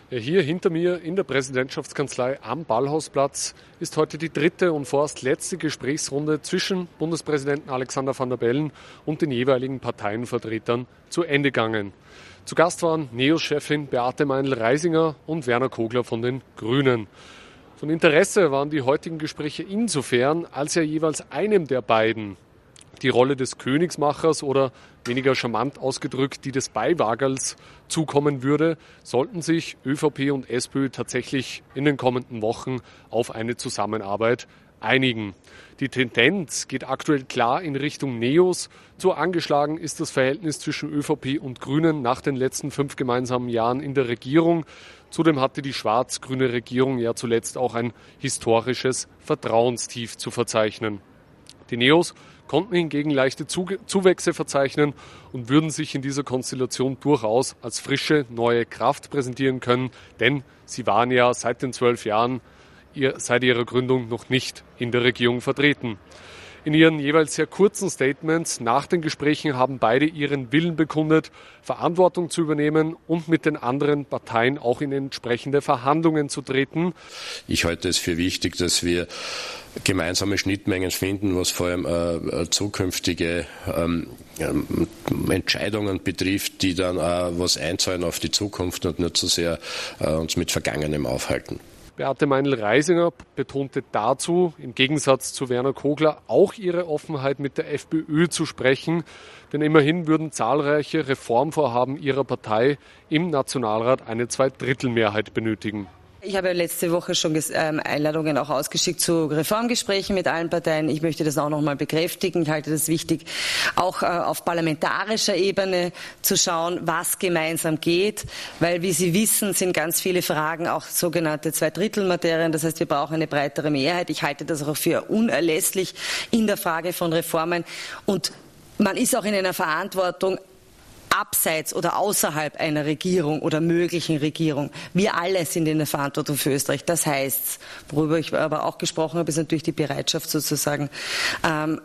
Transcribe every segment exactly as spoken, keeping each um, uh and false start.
Ja, hier hinter mir in der Präsidentschaftskanzlei am Ballhausplatz ist heute die dritte und vorerst letzte Gesprächsrunde zwischen Bundespräsidenten Alexander Van der Bellen und den jeweiligen Parteienvertretern zu Ende gegangen. Zu Gast waren NEOS-Chefin Beate Meinl-Reisinger und Werner Kogler von den Grünen. Von Interesse waren die heutigen Gespräche insofern, als ja jeweils einem der beiden die Rolle des Königsmachers oder weniger charmant ausgedrückt die des Beiwagerls zukommen würde, sollten sich ÖVP und SPÖ tatsächlich in den kommenden Wochen auf eine Zusammenarbeit einigen. Die Tendenz geht aktuell klar in Richtung NEOS. So angeschlagen ist das Verhältnis zwischen ÖVP und Grünen nach den letzten fünf gemeinsamen Jahren in der Regierung. Zudem hatte die schwarz-grüne Regierung ja zuletzt auch ein historisches Vertrauenstief zu verzeichnen. Die NEOS konnten hingegen leichte Zuwächse verzeichnen und würden sich in dieser Konstellation durchaus als frische, neue Kraft präsentieren können, denn sie waren ja seit den zwölf Jahren, seit ihrer Gründung, noch nicht in der Regierung vertreten. In ihren jeweils sehr kurzen Statements nach den Gesprächen haben beide ihren Willen bekundet, Verantwortung zu übernehmen und mit den anderen Parteien auch in entsprechende Verhandlungen zu treten. Ich halte es für wichtig, dass wir gemeinsame Schnittmengen finden, was vor allem äh, zukünftige ähm, Entscheidungen betrifft, die dann äh, was einzahlen auf die Zukunft und nicht so sehr äh, uns mit Vergangenem aufhalten. Beate Meinl-Reisinger betonte dazu, im Gegensatz zu Werner Kogler, auch ihre Offenheit mit der FPÖ zu sprechen. Denn immerhin würden zahlreiche Reformvorhaben ihrer Partei im Nationalrat eine Zweidrittelmehrheit benötigen. Ich habe letzte Woche schon Einladungen auch ausgeschickt zu Reformgesprächen mit allen Parteien. Ich möchte das auch noch mal bekräftigen. Ich halte das wichtig, auch auf parlamentarischer Ebene zu schauen, was gemeinsam geht. Weil, wie Sie wissen, sind ganz viele Fragen auch sogenannte Zweidrittelmaterien. Das heißt, wir brauchen eine breitere Mehrheit. Ich halte das auch für unerlässlich in der Frage von Reformen. Und man ist auch in einer Verantwortung, abseits oder außerhalb einer Regierung oder möglichen Regierung. Wir alle sind in der Verantwortung für Österreich. Das heißt, worüber ich aber auch gesprochen habe, ist natürlich die Bereitschaft sozusagen, ähm,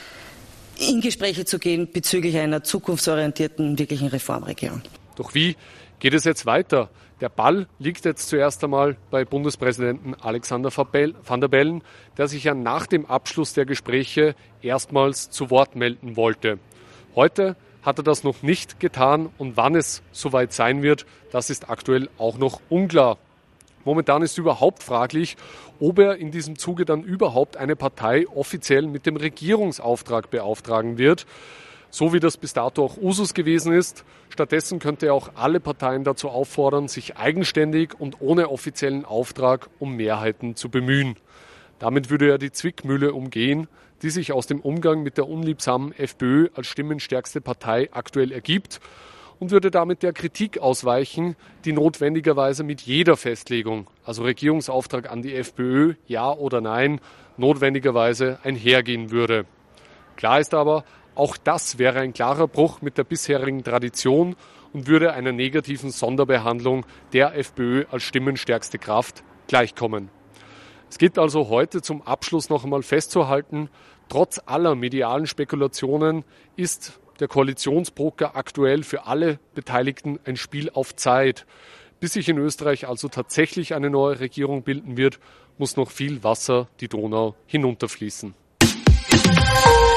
in Gespräche zu gehen bezüglich einer zukunftsorientierten, wirklichen Reformregierung. Doch wie geht es jetzt weiter? Der Ball liegt jetzt zuerst einmal bei Bundespräsidenten Alexander Van der Bellen, der sich ja nach dem Abschluss der Gespräche erstmals zu Wort melden wollte. Heute hat er das noch nicht getan und wann es soweit sein wird, das ist aktuell auch noch unklar. Momentan ist überhaupt fraglich, ob er in diesem Zuge dann überhaupt eine Partei offiziell mit dem Regierungsauftrag beauftragen wird, so wie das bis dato auch Usus gewesen ist. Stattdessen könnte er auch alle Parteien dazu auffordern, sich eigenständig und ohne offiziellen Auftrag um Mehrheiten zu bemühen. Damit würde er die Zwickmühle umgehen, die sich aus dem Umgang mit der unliebsamen FPÖ als stimmenstärkste Partei aktuell ergibt und würde damit der Kritik ausweichen, die notwendigerweise mit jeder Festlegung, also Regierungsauftrag an die FPÖ, ja oder nein, notwendigerweise einhergehen würde. Klar ist aber, auch das wäre ein klarer Bruch mit der bisherigen Tradition und würde einer negativen Sonderbehandlung der FPÖ als stimmenstärkste Kraft gleichkommen. Es gilt also heute zum Abschluss noch einmal festzuhalten, trotz aller medialen Spekulationen ist der Koalitionspoker aktuell für alle Beteiligten ein Spiel auf Zeit. Bis sich in Österreich also tatsächlich eine neue Regierung bilden wird, muss noch viel Wasser die Donau hinunterfließen.